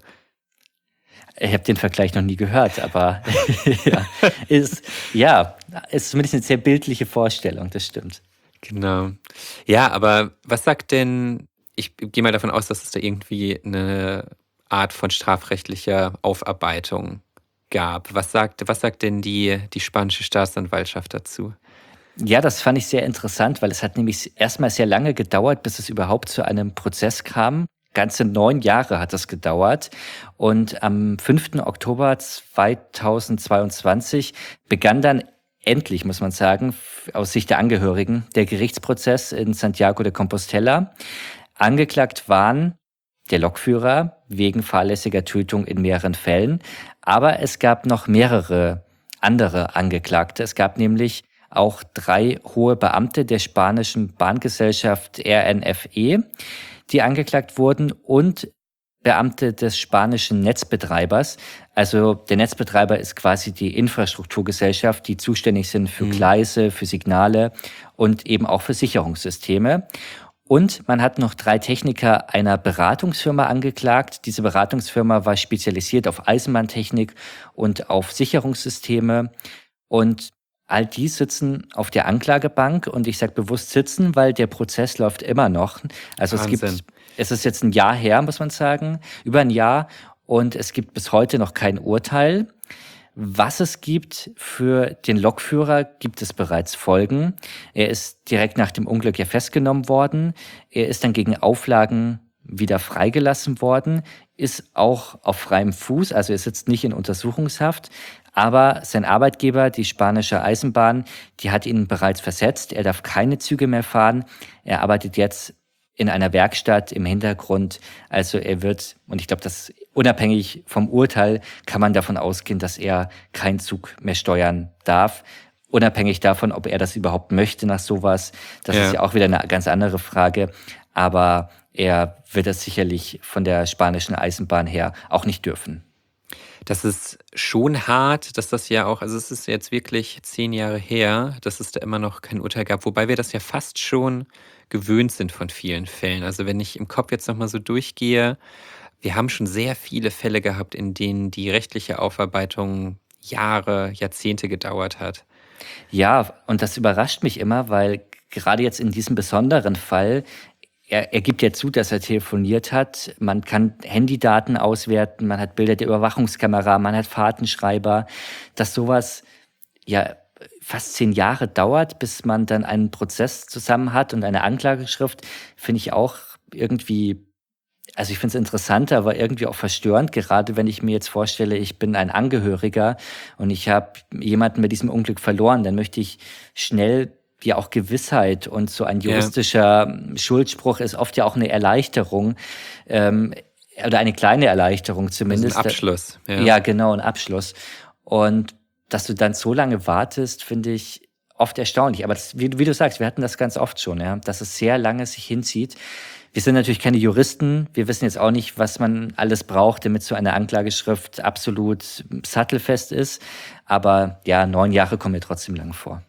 Ich habe den Vergleich noch nie gehört, aber ja, ist, ja, ist zumindest eine sehr bildliche Vorstellung, das stimmt. Genau. Ja, aber was sagt denn, ich gehe mal davon aus, dass es da irgendwie eine Art von strafrechtlicher Aufarbeitung gab. Was sagt, was sagt denn die, die spanische Staatsanwaltschaft dazu? Ja, das fand ich sehr interessant, weil es hat nämlich erstmal sehr lange gedauert, bis es überhaupt zu einem Prozess kam. Ganze neun Jahre hat das gedauert. Und am fünften Oktober zweitausendzweiundzwanzig begann dann endlich, muss man sagen, aus Sicht der Angehörigen, der Gerichtsprozess in Santiago de Compostela. Angeklagt waren der Lokführer wegen fahrlässiger Tötung in mehreren Fällen. Aber es gab noch mehrere andere Angeklagte. Es gab nämlich auch drei hohe Beamte der spanischen Bahngesellschaft R N F E, die angeklagt wurden, und Beamte des spanischen Netzbetreibers. Also der Netzbetreiber ist quasi die Infrastrukturgesellschaft, die zuständig sind für Mhm. Gleise, für Signale und eben auch für Sicherungssysteme. Und man hat noch drei Techniker einer Beratungsfirma angeklagt. Diese Beratungsfirma war spezialisiert auf Eisenbahntechnik und auf Sicherungssysteme. Und all die sitzen auf der Anklagebank, und ich sage bewusst sitzen, weil der Prozess läuft immer noch. Also es Wahnsinn. gibt, es ist jetzt ein Jahr her, muss man sagen, über ein Jahr, und es gibt bis heute noch kein Urteil. Was es gibt für den Lokführer, gibt es bereits Folgen. Er ist direkt nach dem Unglück ja festgenommen worden. Er ist dann gegen Auflagen wieder freigelassen worden, ist auch auf freiem Fuß, also er sitzt nicht in Untersuchungshaft. Aber sein Arbeitgeber, die spanische Eisenbahn, die hat ihn bereits versetzt. Er darf keine Züge mehr fahren. Er arbeitet jetzt in einer Werkstatt im Hintergrund. Also er wird, und ich glaube, das unabhängig vom Urteil kann man davon ausgehen, dass er keinen Zug mehr steuern darf. Unabhängig davon, ob er das überhaupt möchte nach sowas. Das Ja. ist ja auch wieder eine ganz andere Frage. Aber er wird es sicherlich von der spanischen Eisenbahn her auch nicht dürfen. Das ist schon hart, dass das ja auch, also es ist jetzt wirklich zehn Jahre her, dass es da immer noch kein Urteil gab, wobei wir das ja fast schon gewöhnt sind von vielen Fällen. Also wenn ich im Kopf jetzt nochmal so durchgehe, wir haben schon sehr viele Fälle gehabt, in denen die rechtliche Aufarbeitung Jahre, Jahrzehnte gedauert hat. Ja, und das überrascht mich immer, weil gerade jetzt in diesem besonderen Fall, er, er gibt ja zu, dass er telefoniert hat. Man kann Handydaten auswerten, man hat Bilder der Überwachungskamera, man hat Fahrtenschreiber, dass sowas ja fast zehn Jahre dauert, bis man dann einen Prozess zusammen hat und eine Anklageschrift, finde ich auch irgendwie, also ich finde es interessant, aber irgendwie auch verstörend, gerade wenn ich mir jetzt vorstelle, ich bin ein Angehöriger und ich habe jemanden mit diesem Unglück verloren, dann möchte ich schnell ja auch Gewissheit, und so ein Ja. juristischer Schuldspruch ist oft ja auch eine Erleichterung, ähm, oder eine kleine Erleichterung Also zumindest. ein Abschluss. Ja. Ja, genau, ein Abschluss. Und dass du dann so lange wartest, finde ich oft erstaunlich. Aber das, wie, wie du sagst, wir hatten das ganz oft schon, ja, dass es sehr lange sich hinzieht. Wir sind natürlich keine Juristen. Wir wissen jetzt auch nicht, was man alles braucht, damit so eine Anklageschrift absolut sattelfest ist. Aber ja, neun Jahre kommen mir trotzdem lang vor.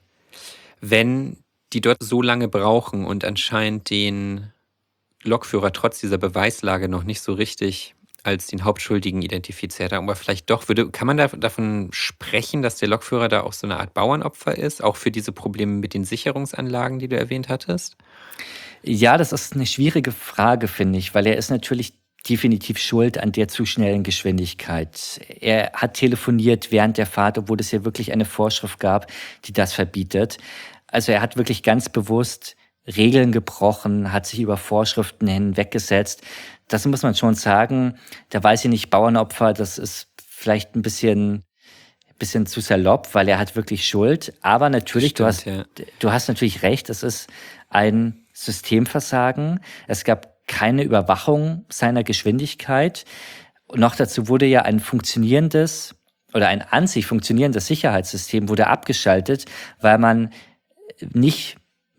Wenn die dort so lange brauchen und anscheinend den Lokführer trotz dieser Beweislage noch nicht so richtig als den Hauptschuldigen identifiziert haben, aber vielleicht doch, würde, kann man da, davon sprechen, dass der Lokführer da auch so eine Art Bauernopfer ist, auch für diese Probleme mit den Sicherungsanlagen, die du erwähnt hattest? Ja, das ist eine schwierige Frage, finde ich, weil er ist natürlich definitiv schuld an der zu schnellen Geschwindigkeit. Er hat telefoniert während der Fahrt, obwohl es ja wirklich eine Vorschrift gab, die das verbietet. Also er hat wirklich ganz bewusst Regeln gebrochen, hat sich über Vorschriften hinweggesetzt. Das muss man schon sagen. Da weiß ich nicht, Bauernopfer, das ist vielleicht ein bisschen, bisschen zu salopp, weil er hat wirklich Schuld. Aber natürlich, du hast, Stimmt, ja. du hast natürlich recht, es ist ein Systemversagen. Es gab keine Überwachung seiner Geschwindigkeit. Und noch dazu wurde ja ein funktionierendes oder ein an sich funktionierendes Sicherheitssystem wurde abgeschaltet, weil man nicht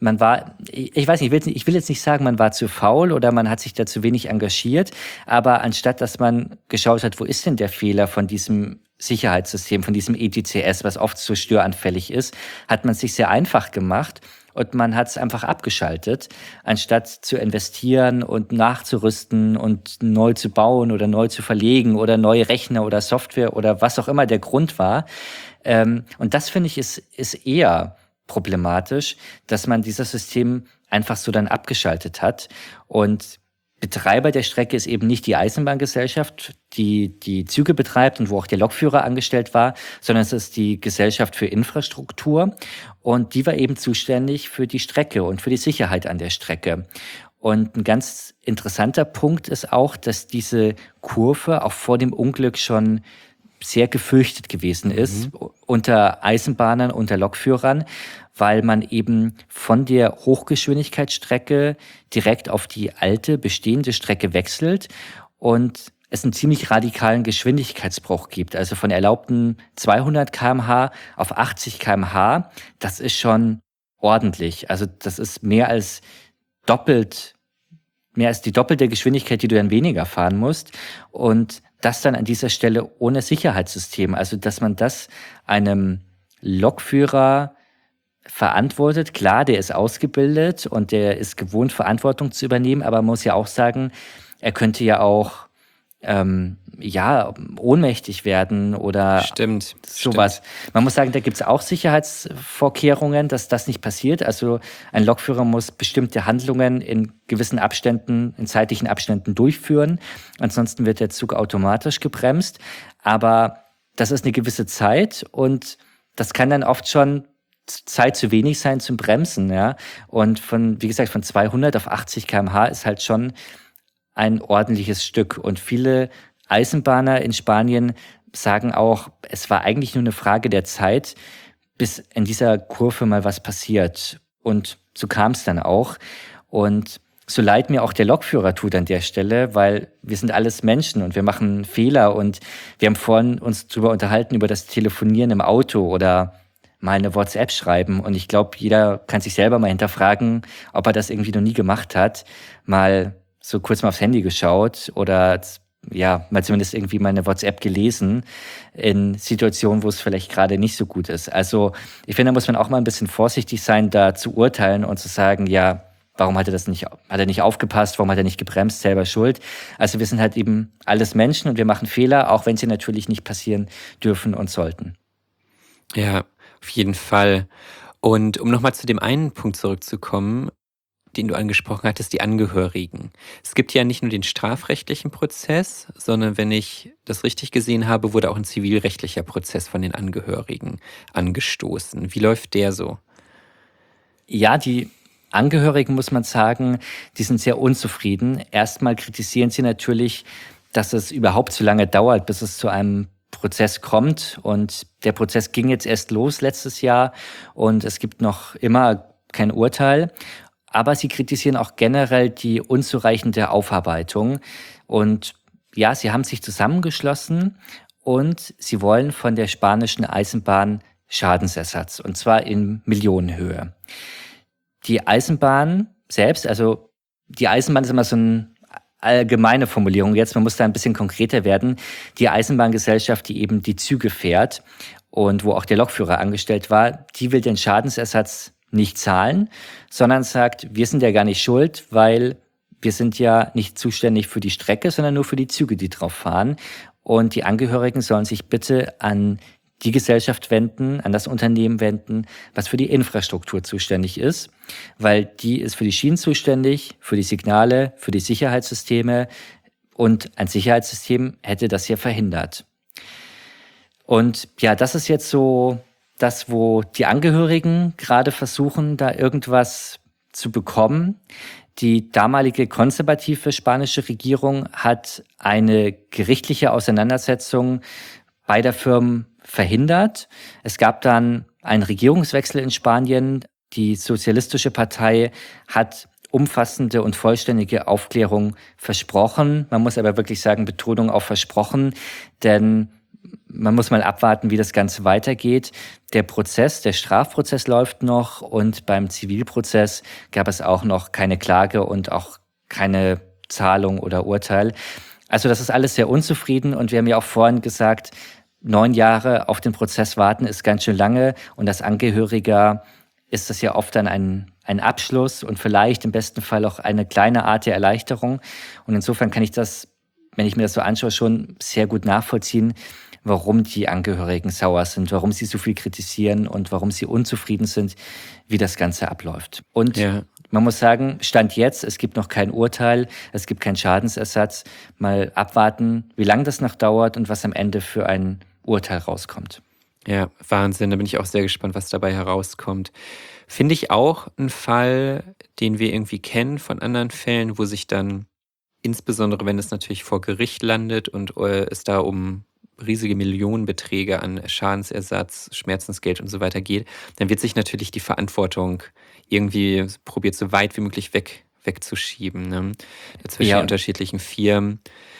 man war, ich weiß nicht, ich will, ich will jetzt nicht sagen, man war zu faul oder man hat sich da zu wenig engagiert, aber anstatt, dass man geschaut hat, wo ist denn der Fehler von diesem Sicherheitssystem, von diesem E T C S, was oft so störanfällig ist, hat man sich sehr einfach gemacht und man hat es einfach abgeschaltet, anstatt zu investieren und nachzurüsten und neu zu bauen oder neu zu verlegen oder neue Rechner oder Software oder was auch immer der Grund war. Ähm, und das, finde ich, ist, ist eher problematisch, dass man dieses System einfach so dann abgeschaltet hat. Und Betreiber der Strecke ist eben nicht die Eisenbahngesellschaft, die die Züge betreibt und wo auch der Lokführer angestellt war, sondern es ist die Gesellschaft für Infrastruktur und die war eben zuständig für die Strecke und für die Sicherheit an der Strecke. Und ein ganz interessanter Punkt ist auch, dass diese Kurve auch vor dem Unglück schon sehr gefürchtet gewesen ist, mhm. unter Eisenbahnern, unter Lokführern, weil man eben von der Hochgeschwindigkeitsstrecke direkt auf die alte, bestehende Strecke wechselt und es einen ziemlich radikalen Geschwindigkeitsbruch gibt. Also von erlaubten zweihundert Kilometer pro Stunde auf achtzig Kilometer pro Stunde, das ist schon ordentlich. Also das ist mehr als doppelt, mehr als die doppelte Geschwindigkeit, die du dann weniger fahren musst. Und das dann an dieser Stelle ohne Sicherheitssystem. Also dass man das einem Lokführer verantwortet. Klar, der ist ausgebildet und der ist gewohnt, Verantwortung zu übernehmen, aber man muss ja auch sagen, er könnte ja auch ähm, ja, ohnmächtig werden oder stimmt, sowas. Stimmt. Man muss sagen, da gibt es auch Sicherheitsvorkehrungen, dass das nicht passiert. Also ein Lokführer muss bestimmte Handlungen in gewissen Abständen, in zeitlichen Abständen durchführen. Ansonsten wird der Zug automatisch gebremst. Aber das ist eine gewisse Zeit und das kann dann oft schon Zeit zu wenig sein zum Bremsen. Ja? Und von, wie gesagt, von zweihundert auf achtzig Kilometer pro Stunde ist halt schon ein ordentliches Stück. Und viele Eisenbahner in Spanien sagen auch, es war eigentlich nur eine Frage der Zeit, bis in dieser Kurve mal was passiert. Und so kam es dann auch. Und so leid mir auch der Lokführer tut an der Stelle, weil wir sind alles Menschen und wir machen Fehler. Und wir haben vorhin uns darüber unterhalten, über das Telefonieren im Auto oder mal eine WhatsApp schreiben. Und ich glaube, jeder kann sich selber mal hinterfragen, ob er das irgendwie noch nie gemacht hat. Mal so kurz mal aufs Handy geschaut oder ja, mal zumindest irgendwie mal eine WhatsApp gelesen in Situationen, wo es vielleicht gerade nicht so gut ist. Also ich finde, da muss man auch mal ein bisschen vorsichtig sein, da zu urteilen und zu sagen, ja, warum hat er das nicht, hat er nicht aufgepasst, warum hat er nicht gebremst, selber schuld. Also wir sind halt eben alles Menschen und wir machen Fehler, auch wenn sie natürlich nicht passieren dürfen und sollten. Ja, auf jeden Fall. Und um nochmal zu dem einen Punkt zurückzukommen, den du angesprochen hattest, die Angehörigen. Es gibt ja nicht nur den strafrechtlichen Prozess, sondern wenn ich das richtig gesehen habe, wurde auch ein zivilrechtlicher Prozess von den Angehörigen angestoßen. Wie läuft der so? Ja, die Angehörigen, muss man sagen, die sind sehr unzufrieden. Erstmal kritisieren sie natürlich, dass es überhaupt so lange dauert, bis es zu einem Prozess kommt. Und der Prozess ging jetzt erst los letztes Jahr und es gibt noch immer kein Urteil. Aber sie kritisieren auch generell die unzureichende Aufarbeitung. Und ja, sie haben sich zusammengeschlossen und sie wollen von der spanischen Eisenbahn Schadensersatz, und zwar in Millionenhöhe. Die Eisenbahn selbst, also die Eisenbahn ist immer so eine allgemeine Formulierung. Jetzt, man muss da ein bisschen konkreter werden. Die Eisenbahngesellschaft, die eben die Züge fährt und wo auch der Lokführer angestellt war, die will den Schadensersatz nicht zahlen, sondern sagt, wir sind ja gar nicht schuld, weil wir sind ja nicht zuständig für die Strecke, sondern nur für die Züge, die drauf fahren. Und die Angehörigen sollen sich bitte an die Gesellschaft wenden, an das Unternehmen wenden, was für die Infrastruktur zuständig ist, weil die ist für die Schienen zuständig, für die Signale, für die Sicherheitssysteme und ein Sicherheitssystem hätte das ja verhindert. Und ja, das ist jetzt so das, wo die Angehörigen gerade versuchen, da irgendwas zu bekommen. Die damalige konservative spanische Regierung hat eine gerichtliche Auseinandersetzung beider Firmen verhindert. Es gab dann einen Regierungswechsel in Spanien. Die Sozialistische Partei hat umfassende und vollständige Aufklärung versprochen. Man muss aber wirklich sagen, Betonung auf versprochen, denn man muss mal abwarten, wie das Ganze weitergeht. Der Prozess, der Strafprozess läuft noch und beim Zivilprozess gab es auch noch keine Klage und auch keine Zahlung oder Urteil. Also das ist alles sehr unzufrieden und wir haben ja auch vorhin gesagt, neun Jahre auf den Prozess warten ist ganz schön lange und als Angehöriger ist das ja oft dann ein, ein Abschluss und vielleicht im besten Fall auch eine kleine Art der Erleichterung. Und insofern kann ich das, wenn ich mir das so anschaue, schon sehr gut nachvollziehen, warum die Angehörigen sauer sind, warum sie so viel kritisieren und warum sie unzufrieden sind, wie das Ganze abläuft. Und ja. Man muss sagen, Stand jetzt, es gibt noch kein Urteil, es gibt keinen Schadensersatz. Mal abwarten, wie lange das noch dauert und was am Ende für ein Urteil rauskommt. Ja, Wahnsinn. Da bin ich auch sehr gespannt, was dabei herauskommt. Finde ich auch einen Fall, den wir irgendwie kennen von anderen Fällen, wo sich dann, insbesondere wenn es natürlich vor Gericht landet und äh, es da um riesige Millionenbeträge an Schadensersatz, Schmerzensgeld und so weiter geht, dann wird sich natürlich die Verantwortung irgendwie probiert, so weit wie möglich weg, wegzuschieben, ne? Zwischen ja. den unterschiedlichen Firmen.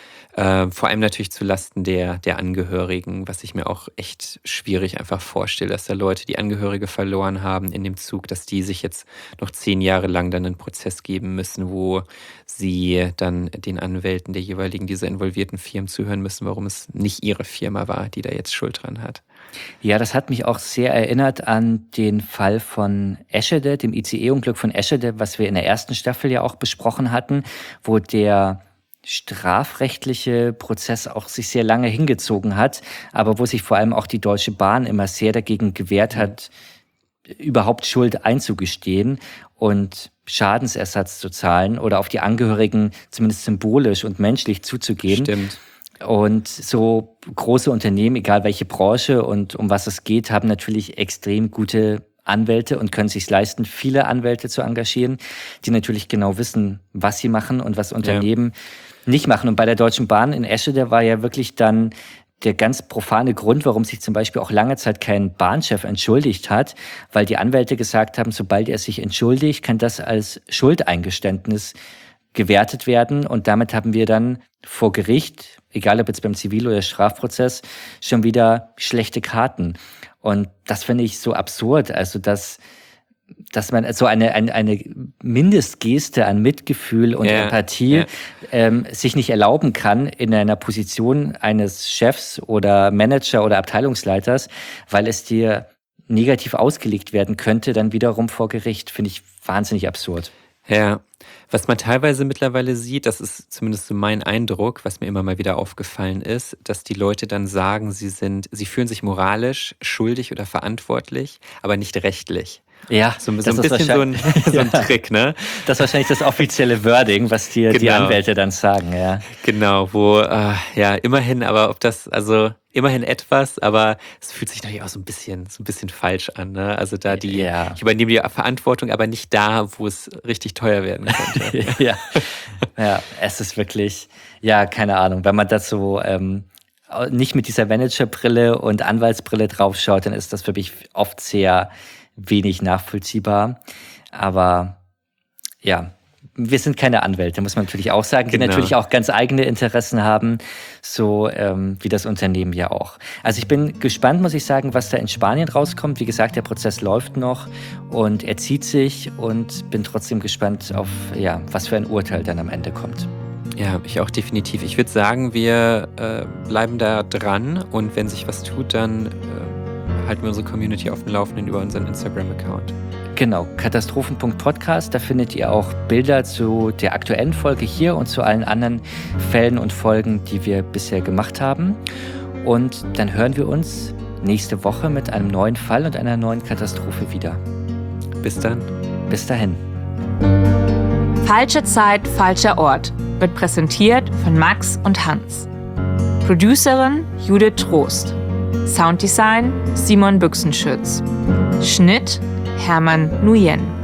Äh, vor allem natürlich zulasten der, der Angehörigen, was ich mir auch echt schwierig einfach vorstelle, dass da Leute, die Angehörige verloren haben in dem Zug, dass die sich jetzt noch zehn Jahre lang dann einen Prozess geben müssen, wo sie dann den Anwälten der jeweiligen dieser involvierten Firmen zuhören müssen, warum es nicht ihre Firma war, die da jetzt Schuld dran hat. Ja, das hat mich auch sehr erinnert an den Fall von Eschede, dem I C E-Unglück von Eschede, was wir in der ersten Staffel ja auch besprochen hatten, wo der strafrechtliche Prozess auch sich sehr lange hingezogen hat, aber wo sich vor allem auch die Deutsche Bahn immer sehr dagegen gewehrt hat, überhaupt Schuld einzugestehen und Schadensersatz zu zahlen oder auf die Angehörigen zumindest symbolisch und menschlich zuzugehen. Stimmt. Und so große Unternehmen, egal welche Branche und um was es geht, haben natürlich extrem gute Anwälte und können sich leisten, viele Anwälte zu engagieren, die natürlich genau wissen, was sie machen und was Unternehmen ja. nicht machen. Und bei der Deutschen Bahn in Eschede war ja wirklich dann der ganz profane Grund, warum sich zum Beispiel auch lange Zeit kein Bahnchef entschuldigt hat, weil die Anwälte gesagt haben, sobald er sich entschuldigt, kann das als Schuldeingeständnis gewertet werden. Und damit haben wir dann vor Gericht, egal ob jetzt beim Zivil- oder Strafprozess, schon wieder schlechte Karten. Und das finde ich so absurd, also dass, dass man so eine, eine, eine Mindestgeste an Mitgefühl und ja, Empathie ja. Ähm, sich nicht erlauben kann in einer Position eines Chefs oder Manager oder Abteilungsleiters, weil es dir negativ ausgelegt werden könnte, dann wiederum vor Gericht, finde ich wahnsinnig absurd. Ja, was man teilweise mittlerweile sieht, das ist zumindest so mein Eindruck, was mir immer mal wieder aufgefallen ist, dass die Leute dann sagen, sie sind, sie fühlen sich moralisch schuldig oder verantwortlich, aber nicht rechtlich. Ja, so, so ein bisschen so ein, so ein ja. Trick, ne? Das ist wahrscheinlich das offizielle Wording, was dir genau. die Anwälte dann sagen, ja. Genau, wo, äh, ja, immerhin, aber ob das, also immerhin etwas, aber es fühlt sich natürlich auch so ein bisschen, so ein bisschen falsch an, ne? Also da die, ja. ich übernehme die Verantwortung, aber nicht da, wo es richtig teuer werden könnte. ja. ja, es ist wirklich, ja, keine Ahnung, wenn man das so ähm, nicht mit dieser Managerbrille und Anwaltsbrille draufschaut, dann ist das für mich oft sehr wenig nachvollziehbar. Aber ja, wir sind keine Anwälte, muss man natürlich auch sagen, die genau. natürlich auch ganz eigene Interessen haben, so ähm, wie das Unternehmen ja auch. Also ich bin gespannt, muss ich sagen, was da in Spanien rauskommt. Wie gesagt, der Prozess läuft noch und er zieht sich und bin trotzdem gespannt auf, ja, was für ein Urteil dann am Ende kommt. Ja, ich auch definitiv. Ich würde sagen, wir äh, bleiben da dran und wenn sich was tut, dann äh, halten wir unsere Community auf dem Laufenden über unseren Instagram-Account. Genau, Katastrophen Punkt Podcast, da findet ihr auch Bilder zu der aktuellen Folge hier und zu allen anderen Fällen und Folgen, die wir bisher gemacht haben. Und dann hören wir uns nächste Woche mit einem neuen Fall und einer neuen Katastrophe wieder. Bis dann. Bis dahin. Falsche Zeit, falscher Ort wird präsentiert von Max und Hans. Producerin Judith Trost. Sounddesign Simon Büchsenschütz. Schnitt Hermann Nguyen.